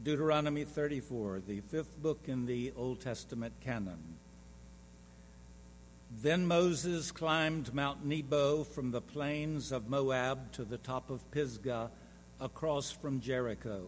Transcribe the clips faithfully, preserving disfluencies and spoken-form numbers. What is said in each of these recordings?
Deuteronomy thirty-four, the fifth book in the Old Testament canon. Then Moses climbed Mount Nebo from the plains of Moab to the top of Pisgah, across from Jericho.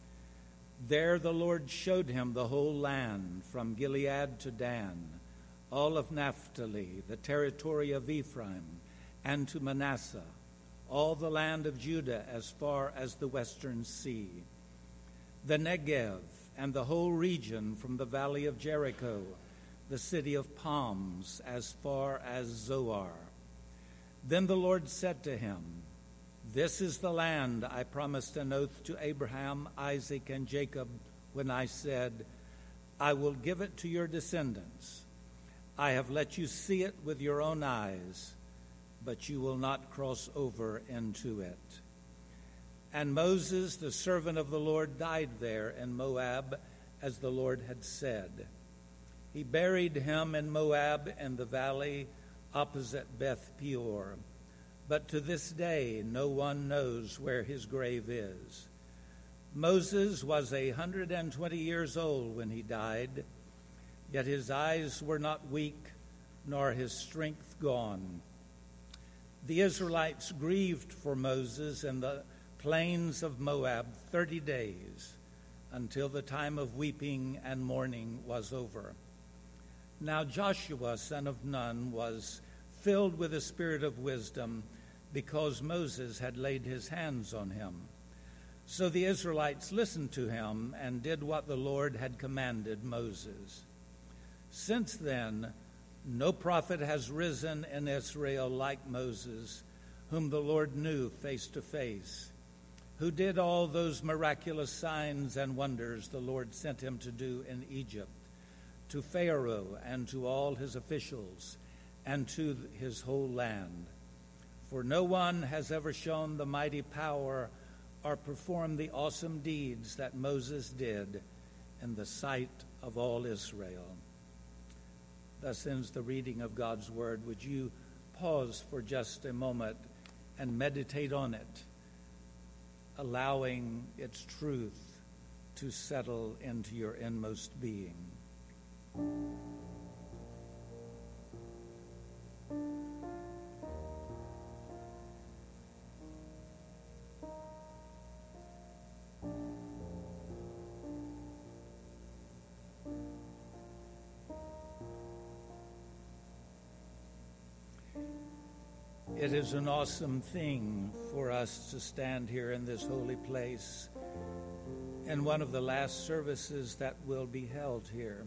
There the Lord showed him the whole land, from Gilead to Dan, all of Naphtali, the territory of Ephraim, and to Manasseh, all the land of Judah as far as the western sea, the Negev, and the whole region from the valley of Jericho, the city of palms, as far as Zoar. Then the Lord said to him, "This is the land I promised an oath to Abraham, Isaac, and Jacob when I said, 'I will give it to your descendants.' I have let you see it with your own eyes, but you will not cross over into it." And Moses, the servant of the Lord, died there in Moab, as the Lord had said. He buried him in Moab in the valley opposite Beth Peor. But to this day no one knows where his grave is. Moses was a hundred and twenty years old when he died, yet his eyes were not weak, nor his strength gone. The Israelites grieved for Moses in the plains of Moab thirty days, until the time of weeping and mourning was over. Now Joshua, son of Nun, was filled with the spirit of wisdom, because Moses had laid his hands on him. So the Israelites listened to him and did what the Lord had commanded Moses. Since then, no prophet has risen in Israel like Moses, whom the Lord knew face to face, who did all those miraculous signs and wonders the Lord sent him to do in Egypt, to Pharaoh and to all his officials, and to his whole land. For no one has ever shown the mighty power or performed the awesome deeds that Moses did in the sight of all Israel. Thus ends the reading of God's word. Would you pause for just a moment and meditate on it, allowing its truth to settle into your inmost being? It is an awesome thing for us to stand here in this holy place in one of the last services that will be held here.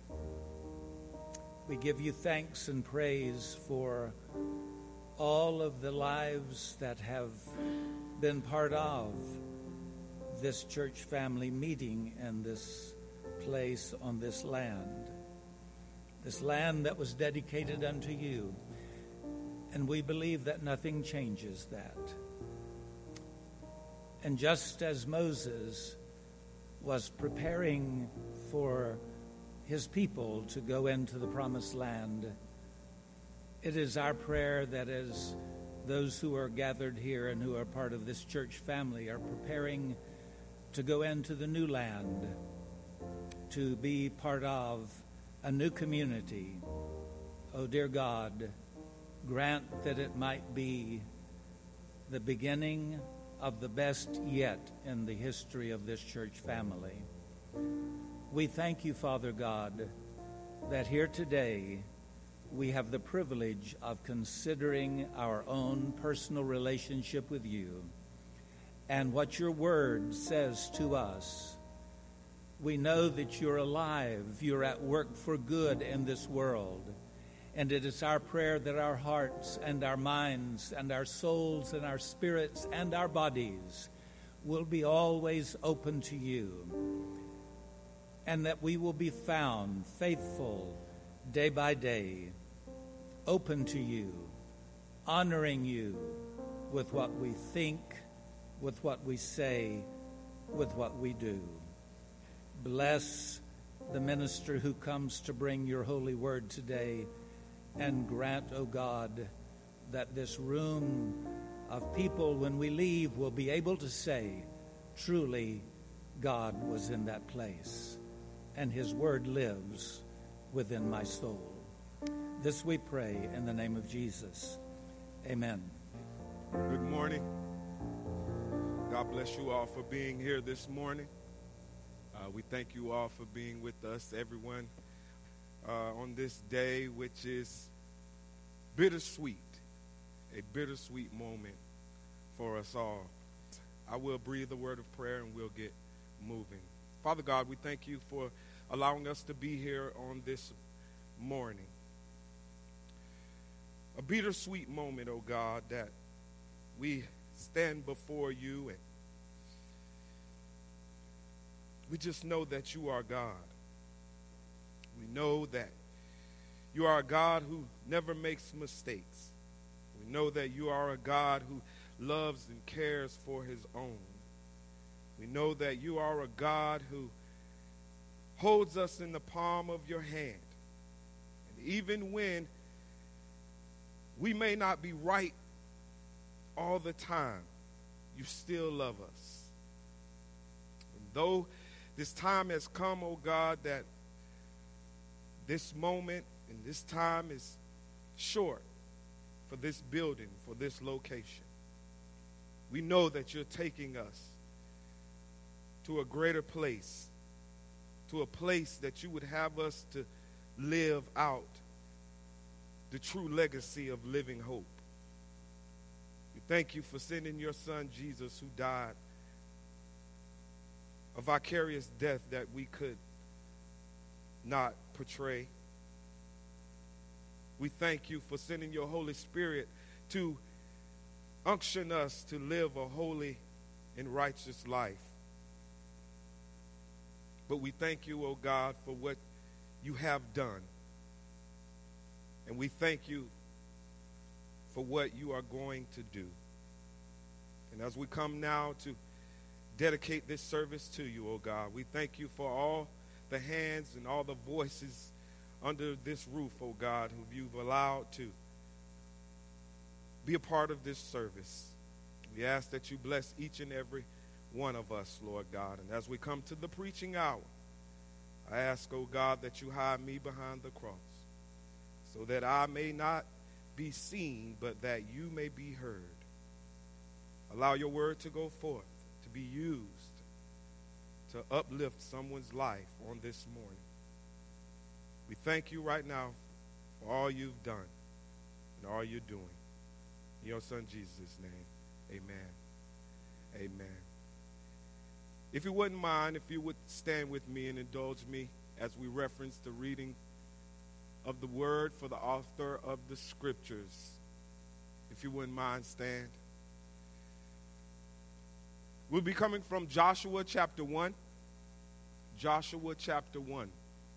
We give you thanks and praise for all of the lives that have been part of this church family meeting in this place on this land, this land that was dedicated unto you. And we believe that nothing changes that. And just as Moses was preparing for his people to go into the promised land, it is our prayer that as those who are gathered here and who are part of this church family are preparing to go into the new land, to be part of a new community, oh dear God, grant that it might be the beginning of the best yet in the history of this church family. We thank you, Father God, that here today we have the privilege of considering our own personal relationship with you and what your word says to us. We know that you're alive, you're at work for good in this world. And it is our prayer that our hearts and our minds and our souls and our spirits and our bodies will be always open to you, and that we will be found faithful day by day, open to you, honoring you with what we think, with what we say, with what we do. Bless the minister who comes to bring your holy word today, and grant, O God, that this room of people, when we leave, will be able to say, truly, God was in that place, and his word lives within my soul. This we pray in the name of Jesus. Amen. Good morning. God bless you all for being here this morning. Uh, we thank you all for being with us, everyone, uh, on this day, which is bittersweet, a bittersweet moment for us all. I will breathe a word of prayer and we'll get moving. Father God, we thank you for allowing us to be here on this morning. A bittersweet moment, oh God, that we stand before you and we just know that you are God. We know that you are a God who never makes mistakes. We know that you are a God who loves and cares for his own. We know that you are a God who holds us in the palm of your hand. And even when we may not be right all the time, you still love us. And though this time has come, oh God, that this moment and this time is short for this building, for this location, we know that you're taking us to a greater place, to a place that you would have us to live out the true legacy of living hope. We thank you for sending your son Jesus, who died a vicarious death that we could not portray. We thank you for sending your Holy Spirit to unction us to live a holy and righteous life. But we thank you, oh God, for what you have done. And we thank you for what you are going to do. And as we come now to dedicate this service to you, oh God, we thank you for all the hands and all the voices under this roof, oh God, who you've allowed to be a part of this service. We ask that you bless each and every one of us, Lord God. And as we come to the preaching hour, I ask, oh God, that you hide me behind the cross so that I may not be seen, but that you may be heard. Allow your word to go forth, to be used to uplift someone's life on this morning. We thank you right now for all you've done and all you're doing. In your son Jesus' name, amen. Amen. If you wouldn't mind, if you would stand with me and indulge me as we reference the reading of the word for the author of the scriptures. If you wouldn't mind, stand. We'll be coming from Joshua chapter one. Joshua chapter one.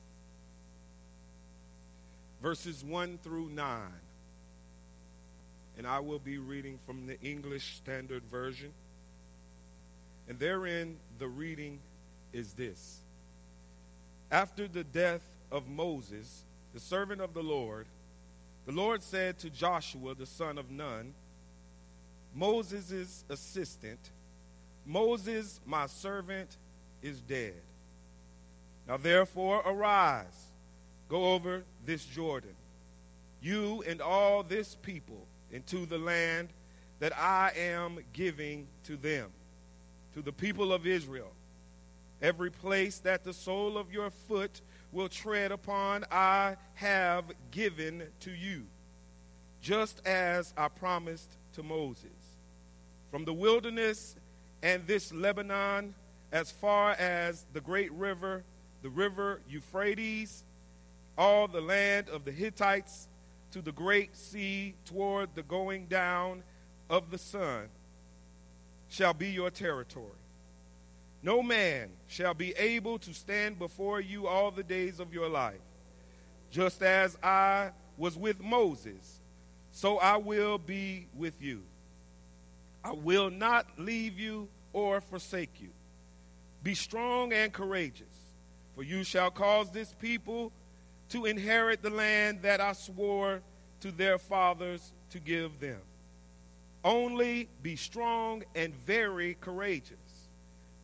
Verses one through nine. And I will be reading from the English Standard Version. And therein the reading is this. After the death of Moses, the servant of the Lord, the Lord said to Joshua, the son of Nun, Moses' assistant, Moses, my servant, is dead. Now therefore arise, go over this Jordan, you and all this people, into the land that I am giving to them, to the people of Israel. Every place that the sole of your foot will tread upon, I have given to you, just as I promised to Moses. From the wilderness and this Lebanon, as far as the great river, the river Euphrates, all the land of the Hittites, to the great sea toward the going down of the sun, shall be your territory. No man shall be able to stand before you all the days of your life. Just as I was with Moses, so I will be with you. I will not leave you or forsake you. Be strong and courageous, for you shall cause this people to inherit the land that I swore to their fathers to give them. Only be strong and very courageous.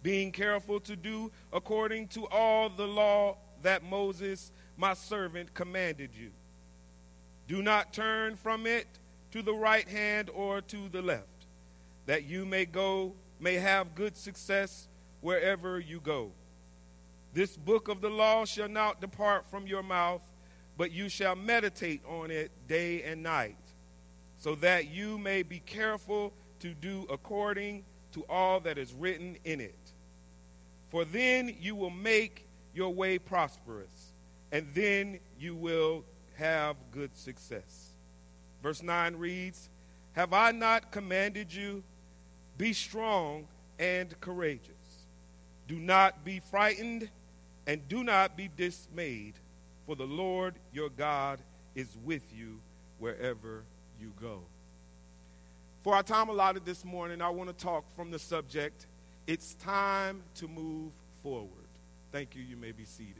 being careful to do according to all the law that Moses, my servant, commanded you. Do not turn from it to the right hand or to the left, that you may go, may have good success wherever you go. This book of the law shall not depart from your mouth, but you shall meditate on it day and night, so that you may be careful to do according to all that is written in it. For then you will make your way prosperous, and then you will have good success. Verse nine reads, Have I not commanded you? Be strong and courageous. Do not be frightened, and do not be dismayed, for the Lord your God is with you wherever you go. For our time allotted this morning, I want to talk from the subject, It's time to move forward. Thank you. You may be seated.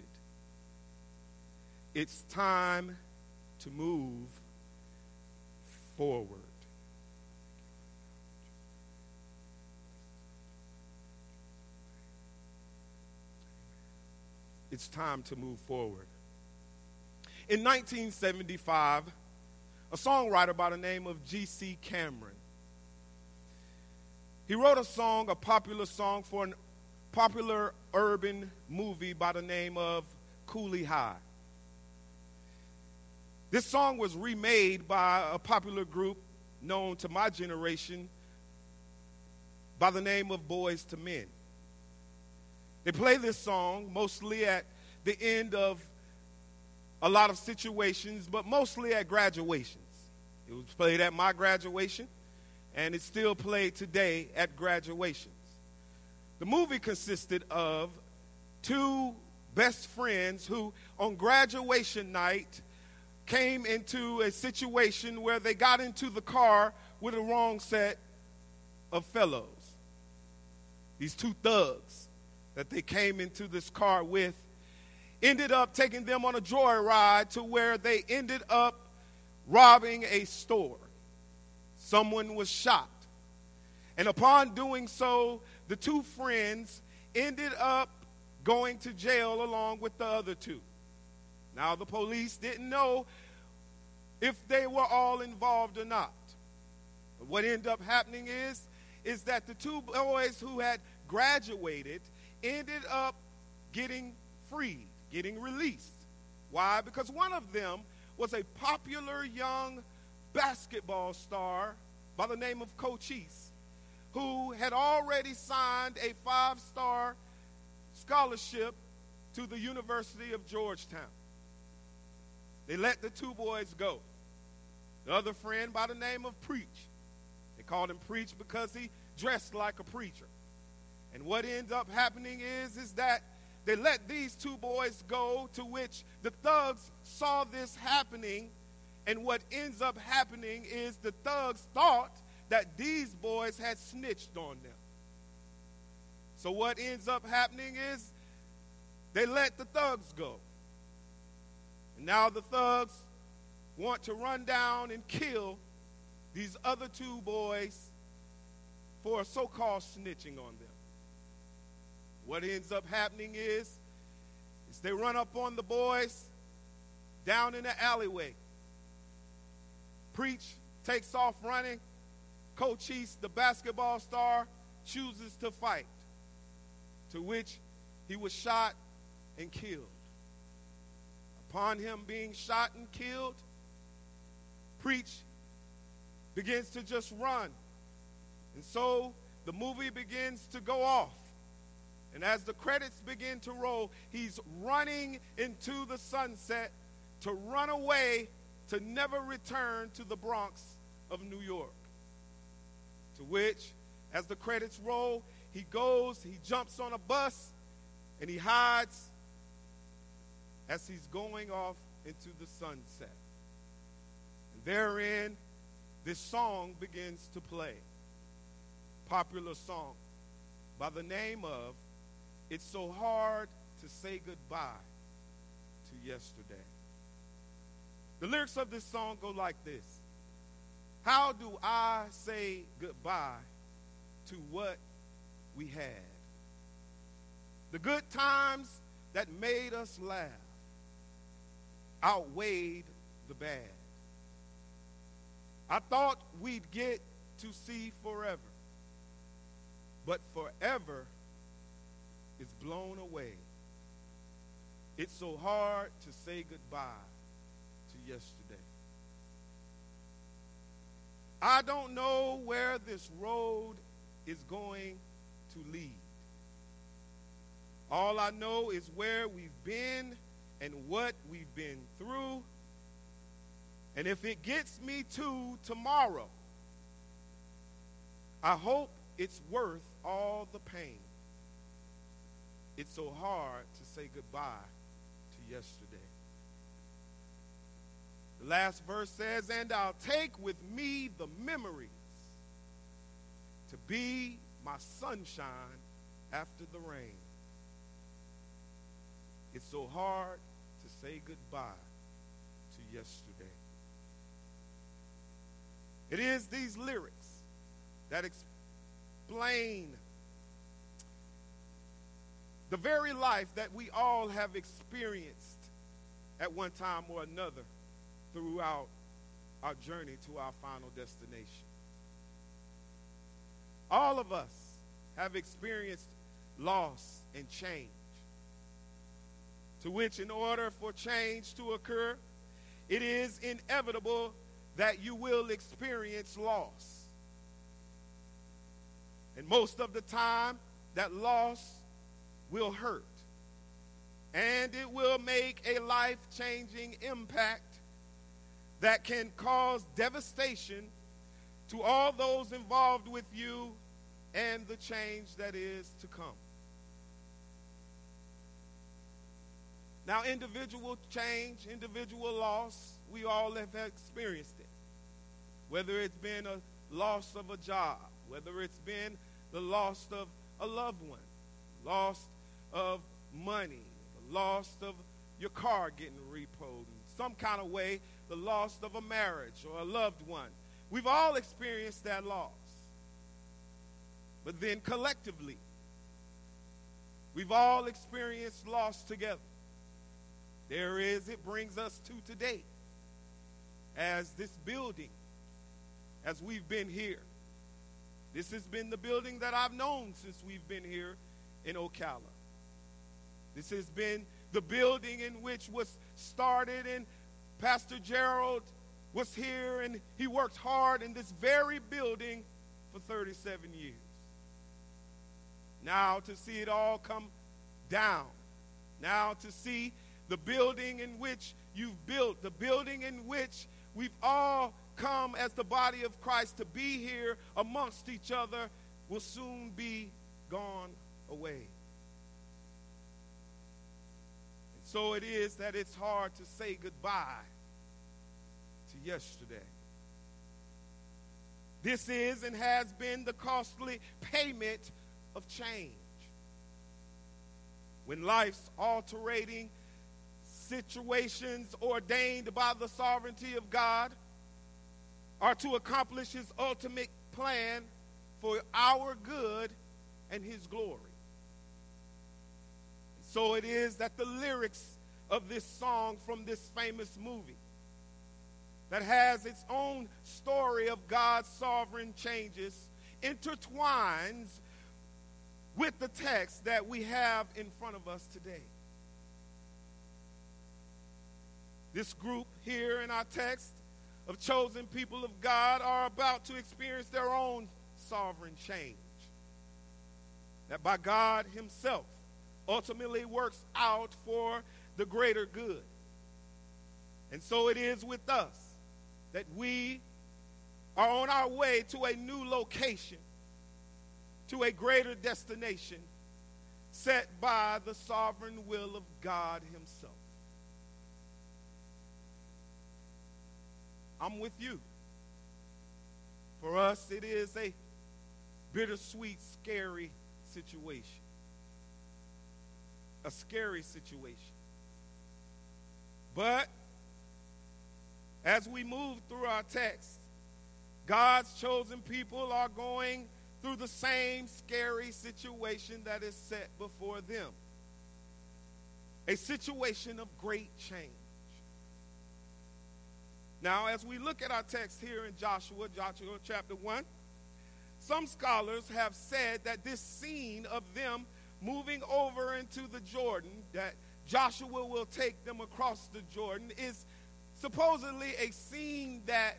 It's time to move forward. It's time to move forward. In nineteen seventy-five, a songwriter by the name of G C Cameron, he wrote a song, a popular song for a popular urban movie by the name of Cooley High. This song was remade by a popular group known to my generation by the name of Boyz two Men. They play this song mostly at the end of a lot of situations, but mostly at graduations. It was played at my graduation, and it's still played today at graduations. The movie consisted of two best friends who, on graduation night, came into a situation where they got into the car with the wrong set of fellows. These two thugs that they came into this car with ended up taking them on a joyride to where they ended up robbing a store. Someone was shot. And upon doing so, the two friends ended up going to jail along with the other two. Now, the police didn't know if they were all involved or not. But what ended up happening is, is that the two boys who had graduated ended up getting freed, getting released. Why? Because one of them was a popular young basketball star by the name of Cochise, who had already signed a five-star scholarship to the University of Georgetown. They let the two boys go. The other friend by the name of Preach. They called him Preach because he dressed like a preacher. And what ends up happening is, is that they let these two boys go, to which the thugs saw this happening. And what ends up happening is the thugs thought that these boys had snitched on them. So what ends up happening is they let the thugs go. And now the thugs want to run down and kill these other two boys for a so-called snitching on them. What ends up happening is, is they run up on the boys down in the alleyway. Preach takes off running. Cochise, the basketball star, chooses to fight, to which he was shot and killed. Upon him being shot and killed, Preach begins to just run. And so the movie begins to go off. And as the credits begin to roll, he's running into the sunset to run away, to never return to the Bronx of New York. To which, as the credits roll, he goes, he jumps on a bus, and he hides as he's going off into the sunset. And therein, this song begins to play. Popular song by the name of It's So Hard to Say Goodbye to Yesterday. The lyrics of this song go like this. How do I say goodbye to what we had? The good times that made us laugh outweighed the bad. I thought we'd get to see forever, but forever is blown away. It's so hard to say goodbye to yesterday. I don't know where this road is going to lead. All I know is where we've been and what we've been through. And if it gets me to tomorrow, I hope it's worth all the pain. It's so hard to say goodbye to yesterday. The last verse says, and I'll take with me the memories to be my sunshine after the rain. It's so hard to say goodbye to yesterday. It is these lyrics that explain the very life that we all have experienced at one time or another throughout our journey to our final destination. All of us have experienced loss and change, to which in order for change to occur, it is inevitable that you will experience loss. And most of the time, that loss will hurt. And it will make a life-changing impact that can cause devastation to all those involved with you and the change that is to come. Now, individual change, individual loss, we all have experienced it. Whether it's been a loss of a job, whether it's been the loss of a loved one, loss of money, the loss of your car getting repoed, in some kind of way, the loss of a marriage or a loved one. We've all experienced that loss. But then collectively, we've all experienced loss together. There is, it brings us to today, as this building, as we've been here. This has been the building that I've known since we've been here in Ocala. This has been the building in which was started, and Pastor Gerald was here, and he worked hard in this very building for thirty-seven years. Now to see it all come down, now to see the building in which you've built, the building in which we've all come as the body of Christ to be here amongst each other, will soon be gone away. And so it is that it's hard to say goodbye to yesterday. This is and has been the costly payment of change. When life's altering situations ordained by the sovereignty of God are to accomplish his ultimate plan for our good and his glory. So it is that the lyrics of this song from this famous movie that has its own story of God's sovereign changes intertwines with the text that we have in front of us today. This group here in our text of chosen people of God are about to experience their own sovereign change that by God himself ultimately works out for the greater good. And so it is with us that we are on our way to a new location, to a greater destination set by the sovereign will of God himself. I'm with you. For us, it is a bittersweet, scary situation. A scary situation. But as we move through our text, God's chosen people are going through the same scary situation that is set before them. A situation of great change. Now, as we look at our text here in Joshua, Joshua chapter one, some scholars have said that this scene of them moving over into the Jordan, that Joshua will take them across the Jordan, is supposedly a scene that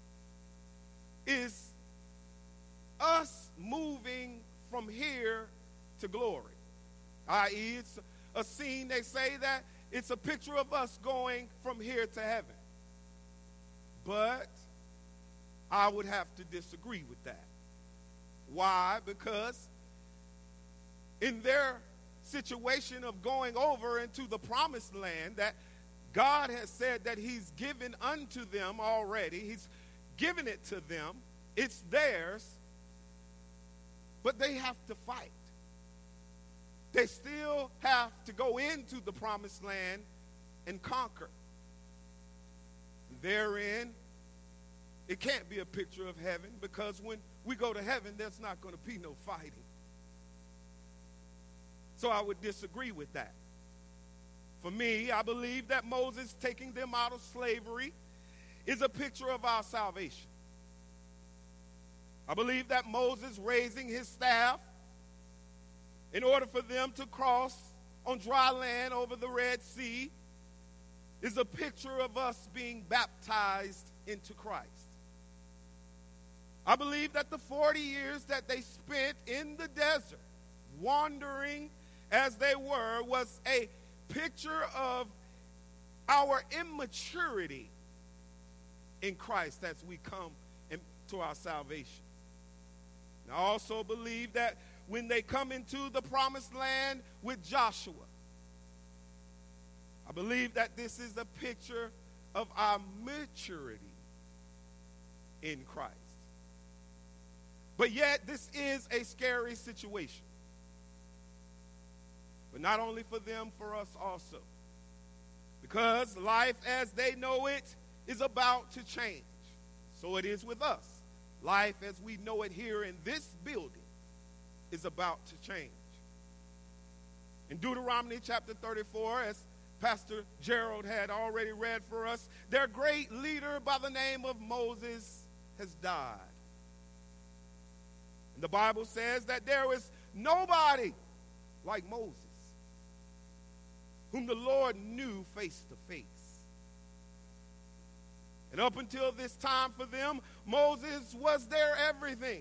is us moving from here to glory. that is, it's a scene, they say that it's a picture of us going from here to heaven. But I would have to disagree with that. Why? Because in their situation of going over into the promised land that God has said that he's given unto them already, he's given it to them, it's theirs, but they have to fight. They still have to go into the promised land and conquer. Therein, it can't be a picture of heaven, because when we go to heaven, there's not going to be no fighting. So I would disagree with that. For me, I believe that Moses taking them out of slavery is a picture of our salvation. I believe that Moses raising his staff in order for them to cross on dry land over the Red Sea is a picture of us being baptized into Christ. I believe that the forty years that they spent in the desert, wandering as they were, was a picture of our immaturity in Christ as we come into our salvation. And I also believe that when they come into the promised land with Joshua, I believe that this is a picture of our maturity in Christ. But yet, this is a scary situation. But not only for them, for us also. Because life as they know it is about to change. So it is with us. Life as we know it here in this building is about to change. In Deuteronomy chapter thirty-four, as Pastor Gerald had already read for us, their great leader by the name of Moses has died. And the Bible says that there is nobody like Moses, whom the Lord knew face to face. And up until this time for them, Moses was their everything.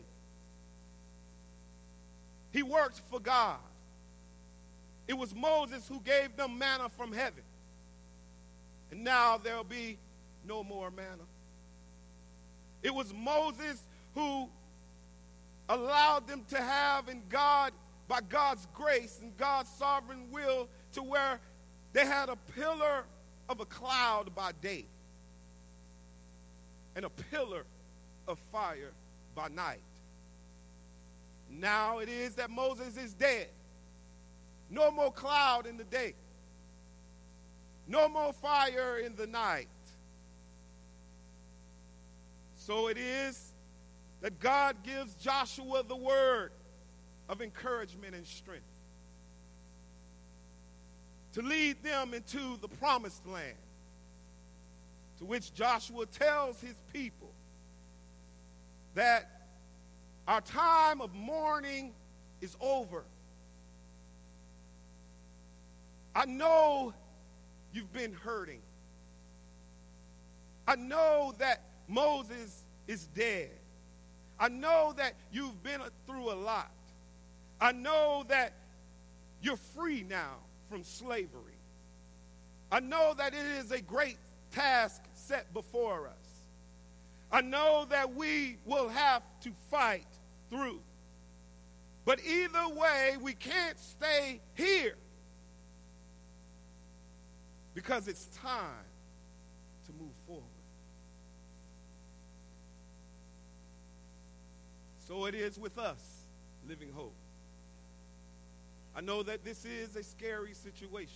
He worked for God. It was Moses who gave them manna from heaven. And now there'll be no more manna. It was Moses who allowed them to have in God, by God's grace and God's sovereign will, to where they had a pillar of a cloud by day and a pillar of fire by night. Now it is that Moses is dead. No more cloud in the day. No more fire in the night. So it is that God gives Joshua the word of encouragement and strength to lead them into the promised land, to which Joshua tells his people that our time of mourning is over. I know you've been hurting. I know that Moses is dead. I know that you've been through a lot. I know that you're free now from slavery. I know that it is a great task set before us. I know that we will have to fight through. But either way, we can't stay here, because it's time to move forward. So it is with us, Living Hope. I know that this is a scary situation.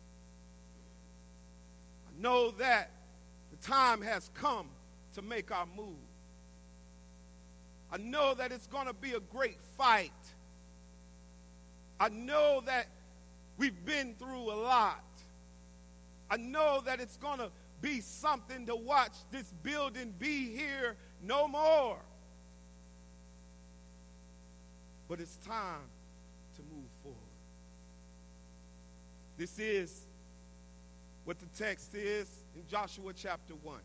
I know that the time has come to make our move. I know that it's going to be a great fight. I know that we've been through a lot. I know that it's going to be something to watch this building be here no more. But it's time to move forward. This is what the text is in Joshua chapter one.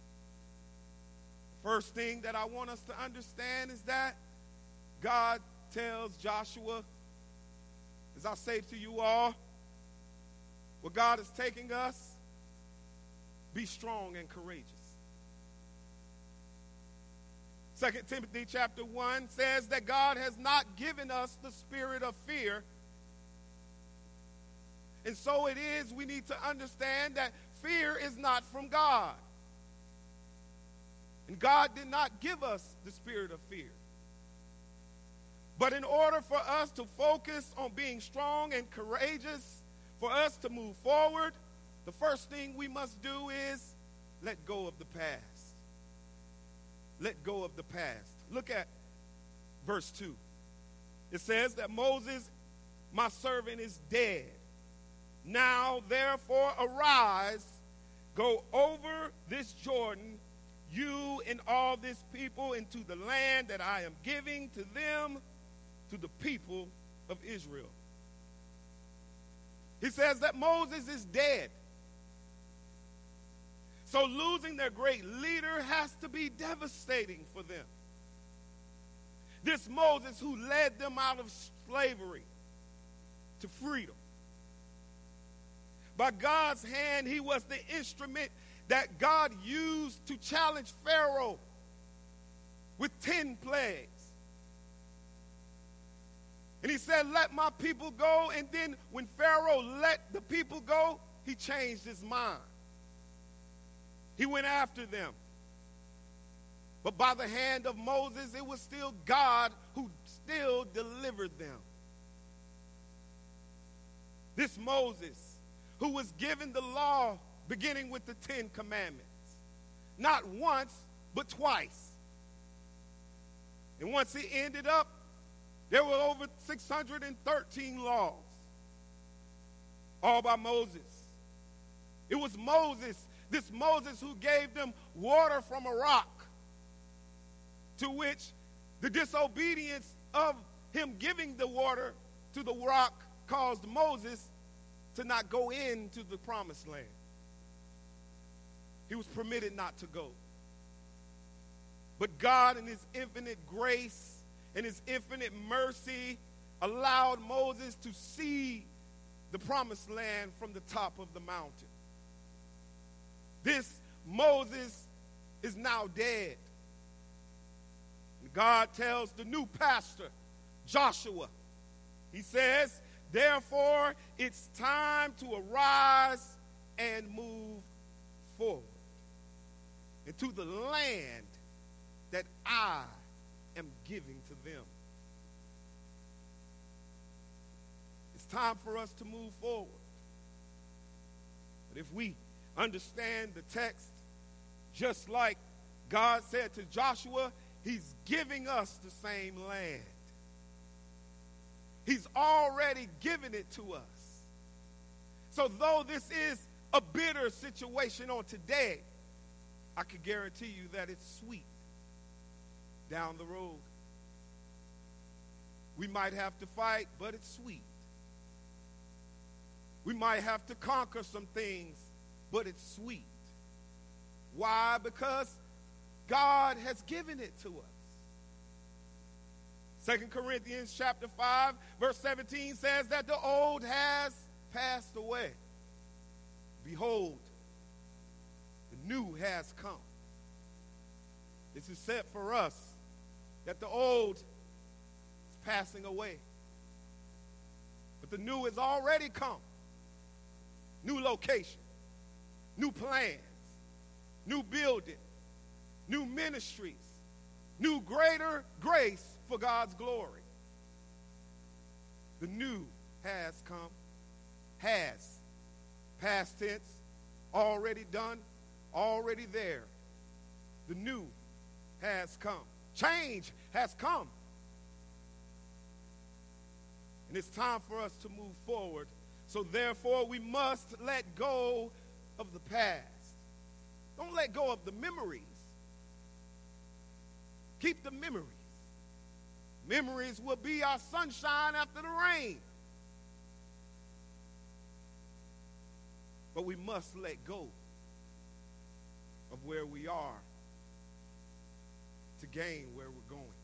First thing that I want us to understand is that God tells Joshua, as I say to you all, where God is taking us, be strong and courageous. Second Timothy chapter one says that God has not given us the spirit of fear. And so it is, we need to understand that fear is not from God. And God did not give us the spirit of fear. But in order for us to focus on being strong and courageous, for us to move forward, the first thing we must do is let go of the past. Let go of the past. Look at verse two. It says that Moses, my servant, is dead. Now, therefore, arise, go over this Jordan, you and all this people, into the land that I am giving to them, to the people of Israel. He says that Moses is dead. So losing their great leader has to be devastating for them. This Moses who led them out of slavery to freedom. By God's hand, he was the instrument that God used to challenge Pharaoh with ten plagues. And he said, let my people go. And then when Pharaoh let the people go, he changed his mind. He went after them. But by the hand of Moses, it was still God who still delivered them. This Moses, who was given the law beginning with the Ten Commandments, not once, but twice. And once he ended up, there were over six hundred thirteen laws, all by Moses. It was Moses, this Moses who gave them water from a rock, to which the disobedience of him giving the water to the rock caused Moses to not go into the promised land. He was permitted not to go. But God, in his infinite grace and his infinite mercy, allowed Moses to see the promised land from the top of the mountain. This Moses is now dead. And God tells the new pastor, Joshua, he says, therefore, it's time to arise and move forward into the land that I am giving to them. It's time for us to move forward. But if we understand the text, just like God said to Joshua, he's giving us the same land. He's already given it to us. So though this is a bitter situation on today, I can guarantee you that it's sweet down the road. We might have to fight, but it's sweet. We might have to conquer some things, but it's sweet. Why? Because God has given it to us. Second Corinthians chapter five, verse seventeen says that the old has passed away. Behold, the new has come. This is said for us that the old is passing away. But the new has already come. New location, new plans, new building, new ministries, new greater grace for God's glory. The new has come, has, past tense, already done, already there. The new has come. Change has come. And it's time for us to move forward. So therefore, we must let go of the past. Don't let go of the memories. Keep the memories. Memories will be our sunshine after the rain. But we must let go of where we are to gain where we're going.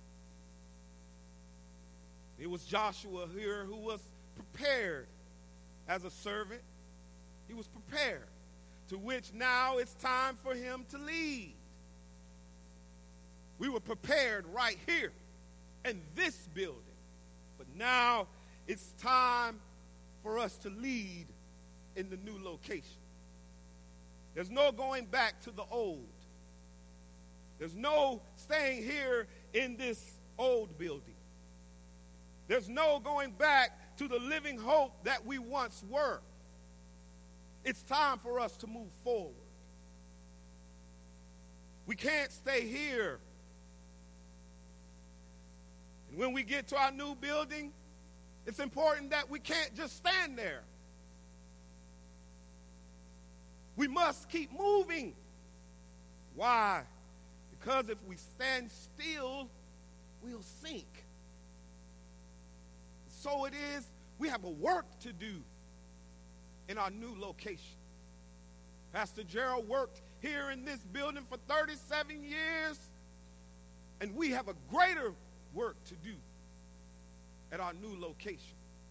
It was Joshua here who was prepared as a servant. He was prepared, to which now it's time for him to lead. We were prepared right here in this building, but now it's time for us to lead in the new location. There's no going back to the old. There's no staying here in this old building. There's no going back to the living hope that we once were. It's time for us to move forward. We can't stay here. And when we get to our new building, it's important that we can't just stand there. We must keep moving. Why? Because if we stand still, we'll sink. So it is, we have a work to do in our new location. Pastor Gerald worked here in this building for thirty-seven years, and we have a greater work to do at our new location.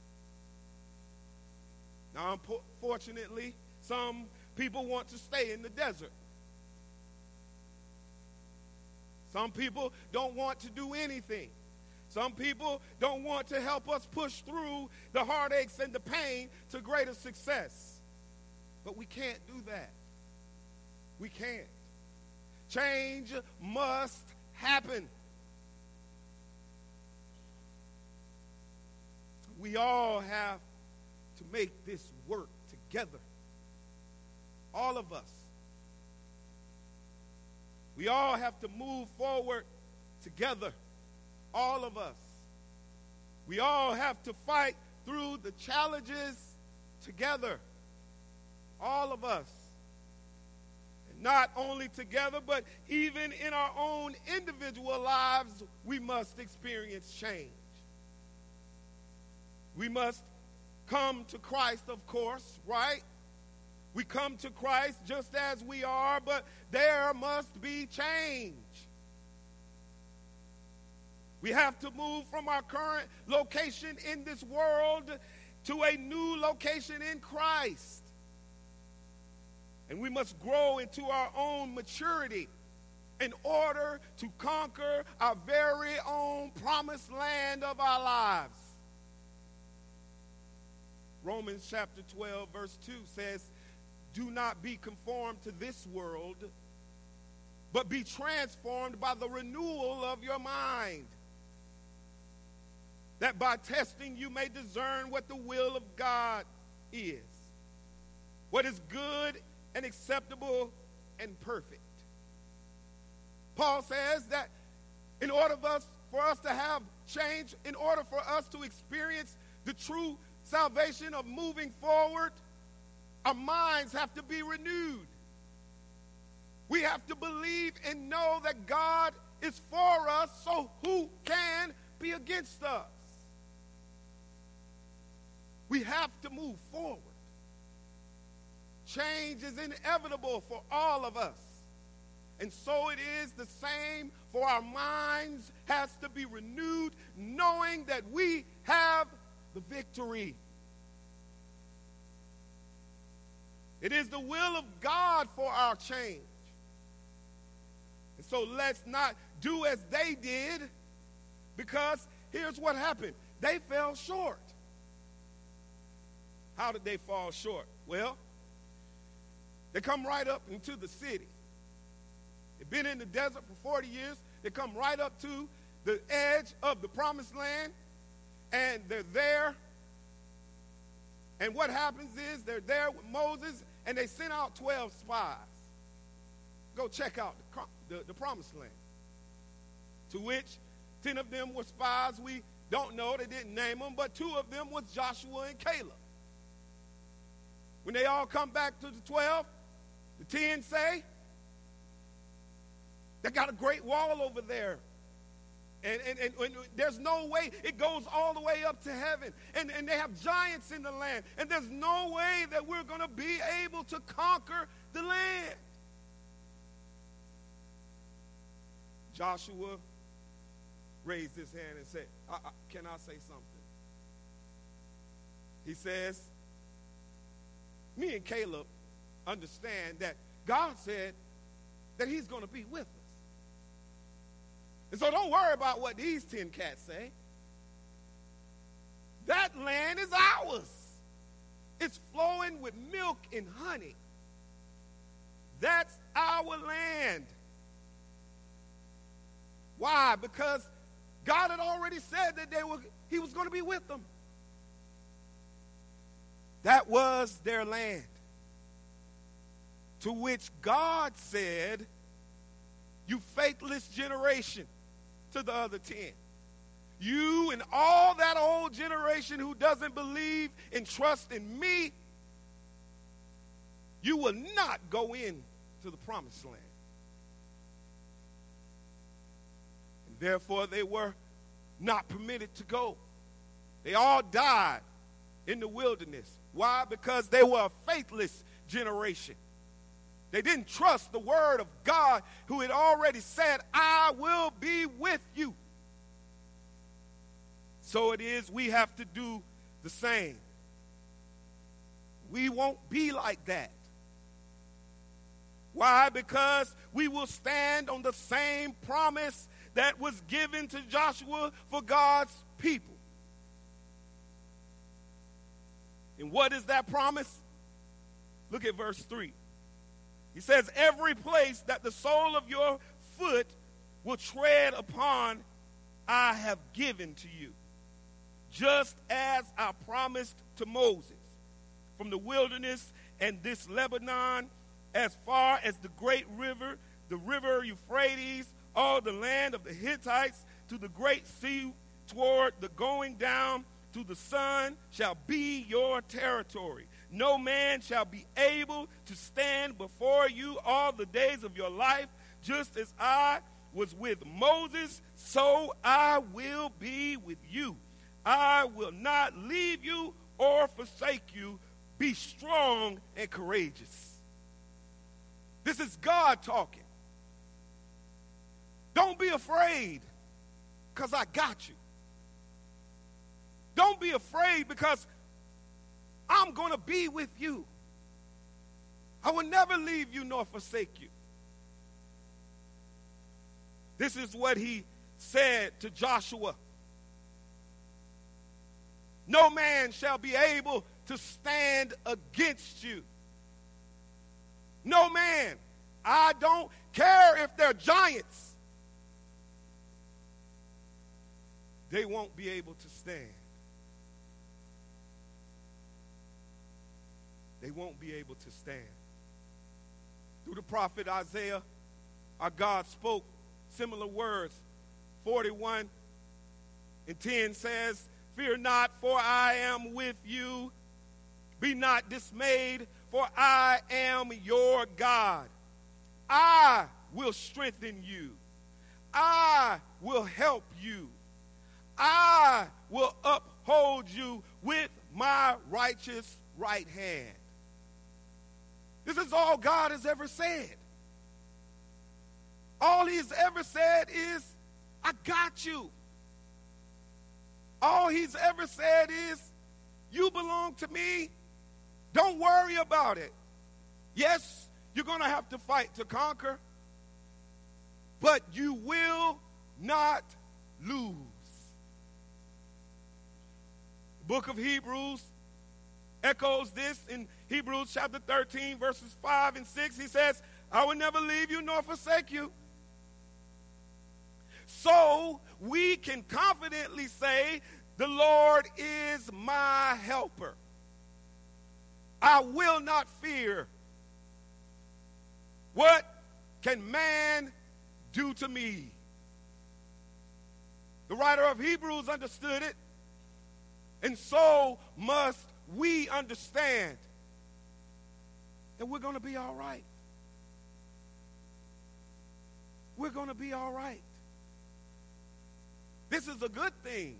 Now, unfortunately, some people want to stay in the desert. Some people don't want to do anything. Some people don't want to help us push through the heartaches and the pain to greater success. But we can't do that. We can't. Change must happen. We all have to make this work together. All of us. We all have to move forward together. All of us. We all have to fight through the challenges together. All of us. And not only together, but even in our own individual lives, we must experience change. We must come to Christ, of course, right? We come to Christ just as we are, but there must be change. We have to move from our current location in this world to a new location in Christ. And we must grow into our own maturity in order to conquer our very own promised land of our lives. Romans chapter twelve, verse two says, "Do not be conformed to this world, but be transformed by the renewal of your mind, that by testing you may discern what the will of God is, what is good and acceptable and perfect." Paul says that in order for us, for us to have change, in order for us to experience the true salvation of moving forward, our minds have to be renewed. We have to believe and know that God is for us, so who can be against us? We have to move forward. Change is inevitable for all of us. And so it is the same for our minds has to be renewed, knowing that we have the victory. It is the will of God for our change. And so let's not do as they did, because here's what happened. They fell short. How did they fall short? Well, they come right up into the city. They've been in the desert for forty years. They come right up to the edge of the promised land, and they're there. And what happens is they're there with Moses, and they sent out twelve spies. Go check out the, the, the promised land. to which ten of them were spies. We don't know, they didn't name them, but two of them was Joshua and Caleb. When they all come back to the twelve, the ten say, they got a great wall over there. And, and, and, and there's no way, it goes all the way up to heaven. And, and they have giants in the land. And there's no way that we're going to be able to conquer the land. Joshua raised his hand and said, I, I, can I say something? He says, me and Caleb understand that God said that he's going to be with us. And so don't worry about what these ten cats say. That land is ours. It's flowing with milk and honey. That's our land. Why? Because God had already said that they were, he was going to be with them. That was their land. To which God said, you faithless generation, to the other ten. You and all that old generation who doesn't believe and trust in me, you will not go in to the promised land. And therefore they were not permitted to go. They all died in the wilderness. Why? Because they were a faithless generation. They didn't trust the word of God, who had already said, I will be with you. So it is, we have to do the same. We won't be like that. Why? Because we will stand on the same promise that was given to Joshua for God's people. And what is that promise? Look at verse three. He says, every place that the sole of your foot will tread upon, I have given to you, just as I promised to Moses. From the wilderness and this Lebanon, as far as the great river, the river Euphrates, all the land of the Hittites, to the great sea toward the going down to the sun, shall be your territory. No man shall be able to stand before you all the days of your life. Just as I was with Moses, so I will be with you. I will not leave you or forsake you. Be strong and courageous. This is God talking. Don't be afraid, because I got you. Don't be afraid, because I'm going to be with you. I will never leave you nor forsake you. This is what he said to Joshua. No man shall be able to stand against you. No man. I don't care if they're giants. They won't be able to stand. They won't be able to stand. Through the prophet Isaiah, our God spoke similar words. forty-one and ten says, fear not, for I am with you. Be not dismayed, for I am your God. I will strengthen you. I will help you. I will uphold you with my righteous right hand. This is all God has ever said. All he's ever said is, I got you. All he's ever said is, you belong to me. Don't worry about it. Yes, you're going to have to fight to conquer, but you will not lose. The book of Hebrews echoes this in Hebrews chapter thirteen, verses five and six. He says, I will never leave you nor forsake you. So we can confidently say, the Lord is my helper. I will not fear. What can man do to me? The writer of Hebrews understood it. And so must we understand that we're going to be all right. We're going to be all right. This is a good thing.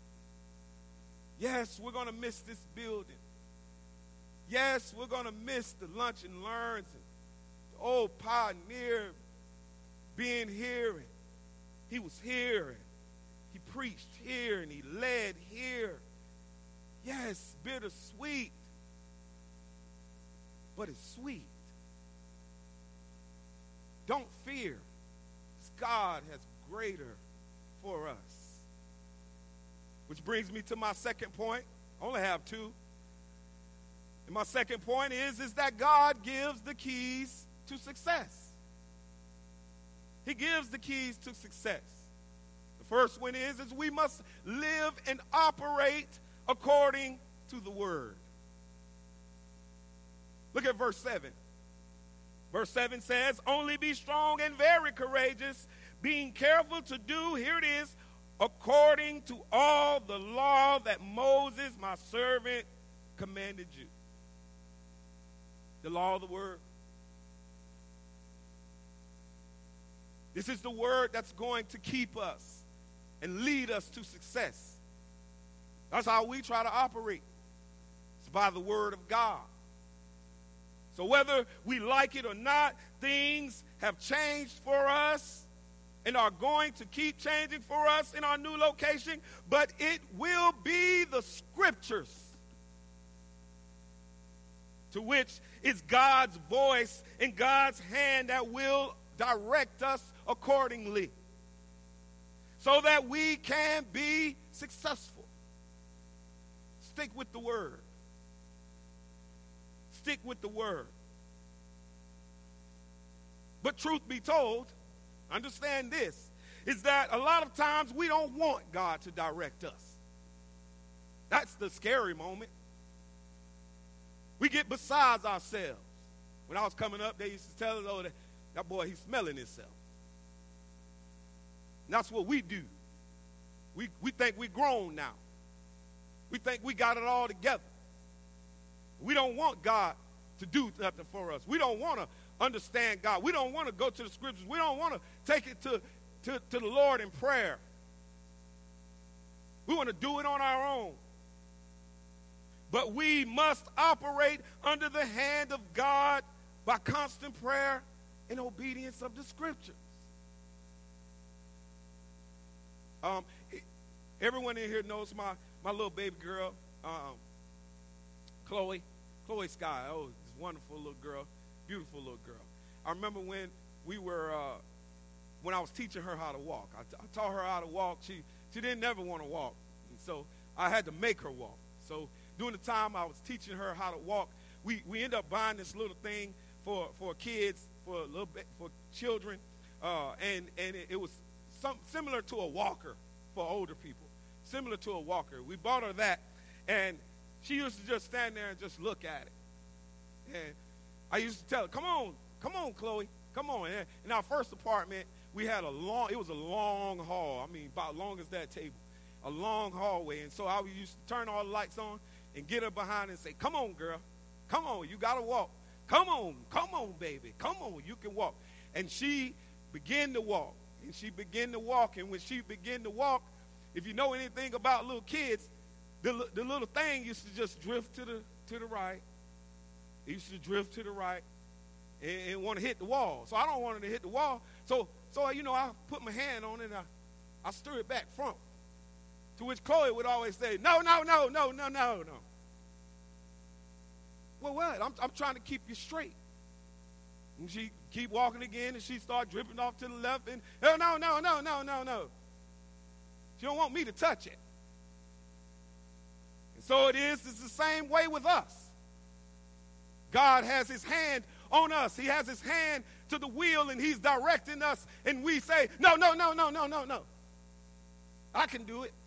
Yes, we're going to miss this building. Yes, we're going to miss the lunch and learns and the old pioneer being here. And he was here. And he preached here. And he led here. Yes, bittersweet. But it's sweet. Don't fear. God has greater for us. Which brings me to my second point. I only have two. And my second point is, is that God gives the keys to success. He gives the keys to success. The first one is, is we must live and operate according to the word. Look at verse seven. Verse seven says, only be strong and very courageous, being careful to do, here it is, according to all the law that Moses, my servant, commanded you. The law of the word. This is the word that's going to keep us and lead us to success. That's how we try to operate. It's by the word of God. So whether we like it or not, things have changed for us and are going to keep changing for us in our new location, but it will be the scriptures, to which is God's voice and God's hand that will direct us accordingly so that we can be successful. Stick with the word. Stick with the word. But truth be told, understand this, is that a lot of times we don't want God to direct us. That's the scary moment. We get besides ourselves. When I was coming up, they used to tell us, oh, that, that boy, he's smelling himself. And that's what we do. We, we think we're grown now. We think we got it all together. We don't want God to do nothing for us. We don't want to understand God. We don't want to go to the scriptures. We don't want to take it to, to, to the Lord in prayer. We want to do it on our own. But we must operate under the hand of God by constant prayer and obedience of the scriptures. Um, everyone in here knows my, my little baby girl, um, Chloe. Chloe Sky. Oh, this wonderful little girl, beautiful little girl. I remember when we were, uh, when I was teaching her how to walk. I, I taught her how to walk. She she didn't never want to walk, and so I had to make her walk. So during the time I was teaching her how to walk, we, we ended up buying this little thing for, for kids, for a little bit for children, uh, and and it, it was some similar to a walker for older people, similar to a walker. We bought her that, and she used to just stand there and just look at it. And I used to tell her, come on, come on, Chloe, come on. And in our first apartment, we had a long, it was a long hall. I mean, about long as that table, a long hallway. And so I used to turn all the lights on and get her behind and say, come on, girl, come on, you got to walk. Come on, come on, baby, come on, you can walk. And she began to walk, and she began to walk. And when she began to walk, if you know anything about little kids, The, the little thing used to just drift to the to the right. It used to drift to the right and, and want to hit the wall. So I don't want it to hit the wall. So, so you know, I put my hand on it and I, I stir it back front. To which Chloe would always say, no, no, no, no, no, no, no. Well, what? I'm, I'm trying to keep you straight. And she keep walking again, and she start dripping off to the left. And no, no, no, no, no, no, no. She don't want me to touch it. So it is, it's the same way with us. God has his hand on us. He has his hand to the wheel, and he's directing us. And we say, no, no, no, no, no, no, no. I can do it.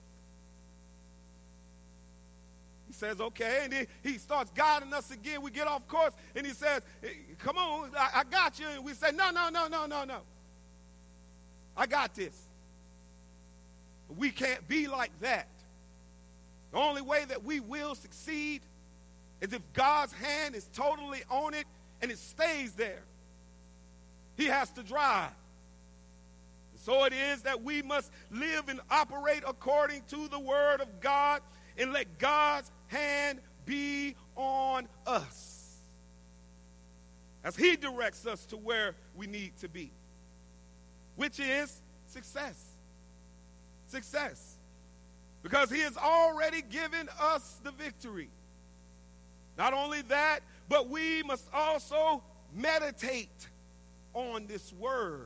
He says, okay. And then he starts guiding us again. We get off course, and he says, come on, I, I got you. And we say, no, no, no, no, no, no. I got this. We can't be like that. The only way that we will succeed is if God's hand is totally on it and it stays there. He has to drive. So it is that we must live and operate according to the word of God and let God's hand be on us as he directs us to where we need to be, which is success. Success. Because he has already given us the victory. Not only that, but we must also meditate on this word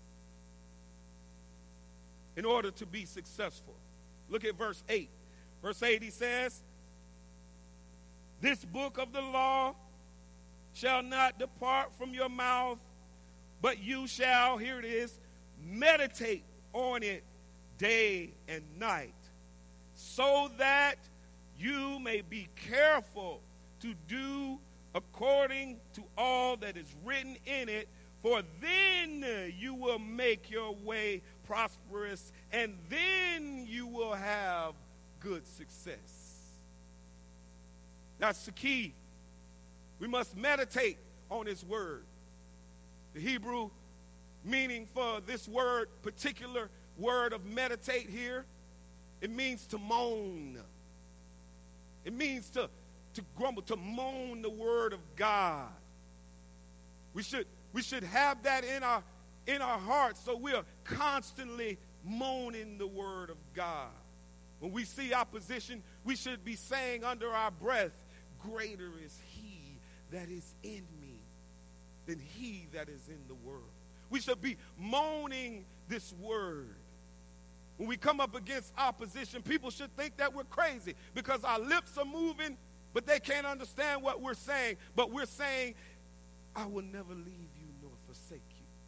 in order to be successful. Look at verse eight. Verse eight, he says, this book of the law shall not depart from your mouth, but you shall, here it is, meditate on it day and night, so that you may be careful to do according to all that is written in it, for then you will make your way prosperous, and then you will have good success. That's the key. We must meditate on his word. The Hebrew meaning for this word, particular word of meditate here, it means to moan. It means to, to grumble, to moan the word of God. We should, we should have that in our, in our hearts, so we are constantly moaning the word of God. When we see opposition, we should be saying under our breath, greater is he that is in me than he that is in the world. We should be moaning this word. When we come up against opposition, people should think that we're crazy because our lips are moving, but they can't understand what we're saying. But we're saying, I will never leave you nor forsake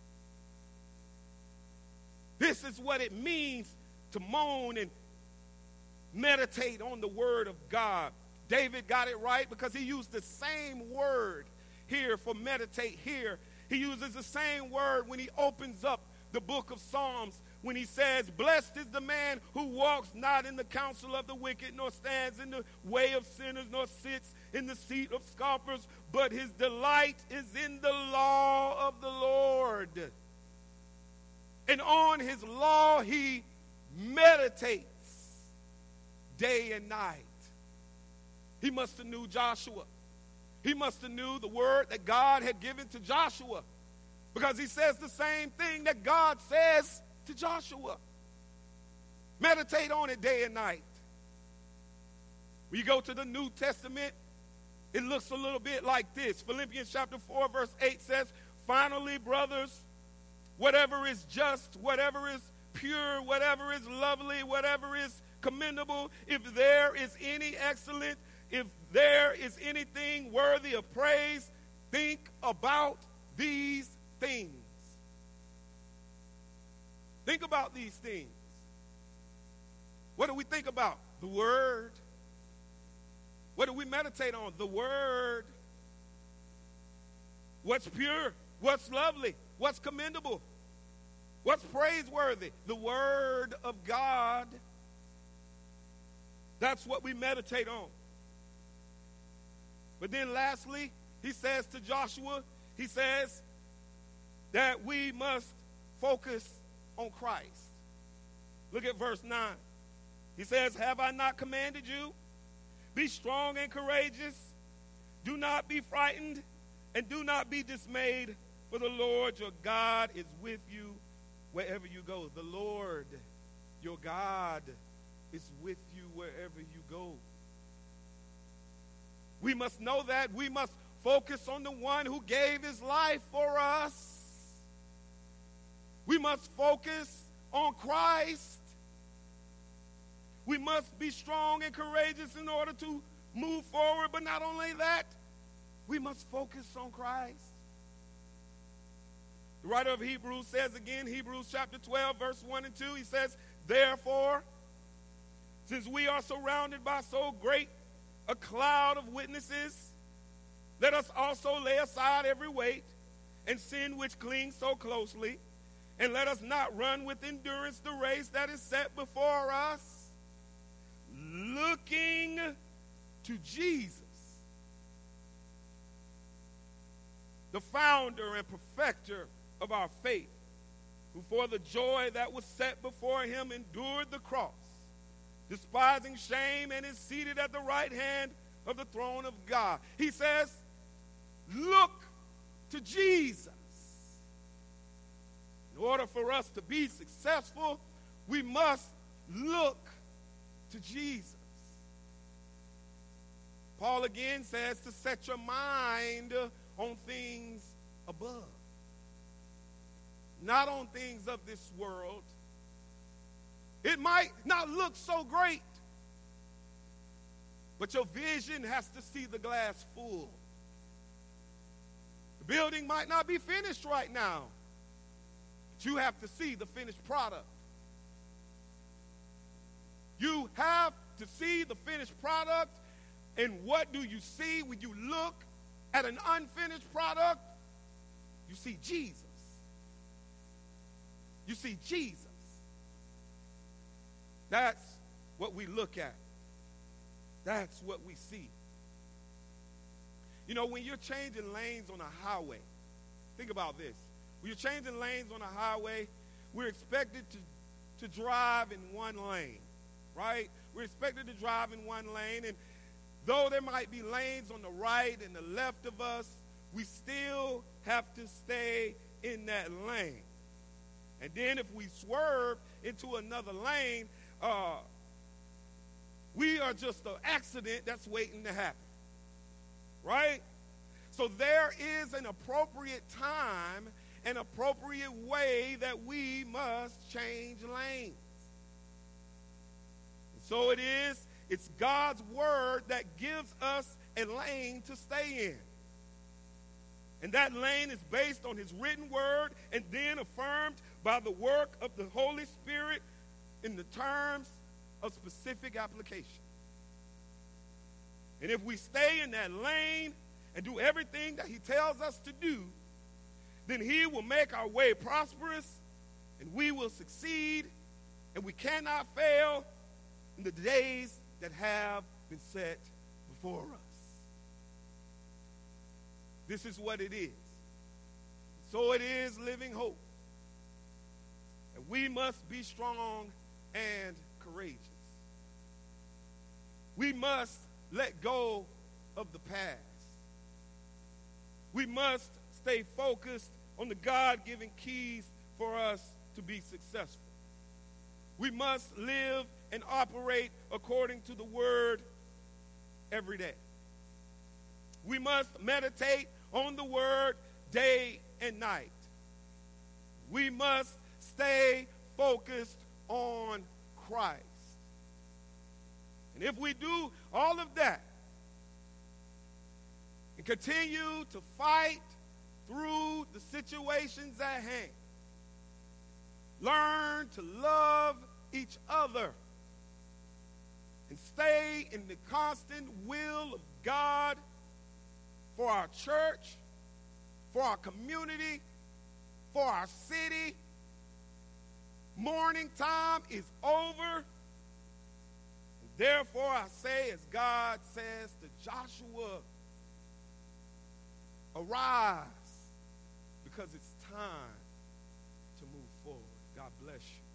you. This is what it means to moan and meditate on the word of God. David got it right because he used the same word here for meditate here. He uses the same word when he opens up the book of Psalms, when he says, blessed is the man who walks not in the counsel of the wicked, nor stands in the way of sinners, nor sits in the seat of scoffers, but his delight is in the law of the Lord. And on his law he meditates day and night. He must have knew Joshua. He must have knew the word that God had given to Joshua, because he says the same thing that God says to Joshua. Meditate on it day and night. When you go to the New Testament, it looks a little bit like this. Philippians chapter four, verse eight says, finally, brothers, whatever is just, whatever is pure, whatever is lovely, whatever is commendable, if there is any excellent, if there is anything worthy of praise, think about these things. Think about these things. What do we think about? The word. What do we meditate on? The word. What's pure? What's lovely? What's commendable? What's praiseworthy? The word of God. That's what we meditate on. But then lastly, he says to Joshua, he says that we must focus on Christ. Look at verse nine. He says, have I not commanded you? Be strong and courageous. Do not be frightened and do not be dismayed, for the Lord your God is with you wherever you go. The Lord your God is with you wherever you go. We must know that. We must focus on the one who gave his life for us. We must focus on Christ. We must be strong and courageous in order to move forward. But not only that, we must focus on Christ. The writer of Hebrews says again, Hebrews chapter twelve, verse one and two, he says, therefore, since we are surrounded by so great a cloud of witnesses, let us also lay aside every weight and sin which clings so closely, And let us not run with endurance the race that is set before us, looking to Jesus, the founder and perfecter of our faith, who for the joy that was set before him endured the cross, despising shame, and is seated at the right hand of the throne of God. He says, look to Jesus. In order for us to be successful, we must look to Jesus. Paul again says to set your mind on things above, not on things of this world. It might not look so great, but your vision has to see the glass full. The building might not be finished right now, but you have to see the finished product. You have to see the finished product. And what do you see when you look at an unfinished product? You see Jesus. You see Jesus. That's what we look at. That's what we see. You know, when you're changing lanes on a highway, think about this. When you're changing lanes on a highway, we're expected to, to drive in one lane, right? We're expected to drive in one lane, and though there might be lanes on the right and the left of us, we still have to stay in that lane. And then if we swerve into another lane, uh, we are just an accident that's waiting to happen, right? So there is an appropriate time, an appropriate way that we must change lanes. And so it is, it's God's word that gives us a lane to stay in. And that lane is based on his written word and then affirmed by the work of the Holy Spirit in the terms of specific application. And if we stay in that lane and do everything that he tells us to do, then he will make our way prosperous and we will succeed and we cannot fail in the days that have been set before us. This is what it is. So it is Living Hope. And we must be strong and courageous. We must let go of the past. We must stay focused on the God-given keys for us to be successful. We must live and operate according to the word every day. We must meditate on the word day and night. We must stay focused on Christ. And if we do all of that and continue to fight through the situations at hand, learn to love each other, and stay in the constant will of God for our church, for our community, for our city, morning time is over. Therefore, I say, as God says to Joshua, arise, because it's time to move forward. God bless you.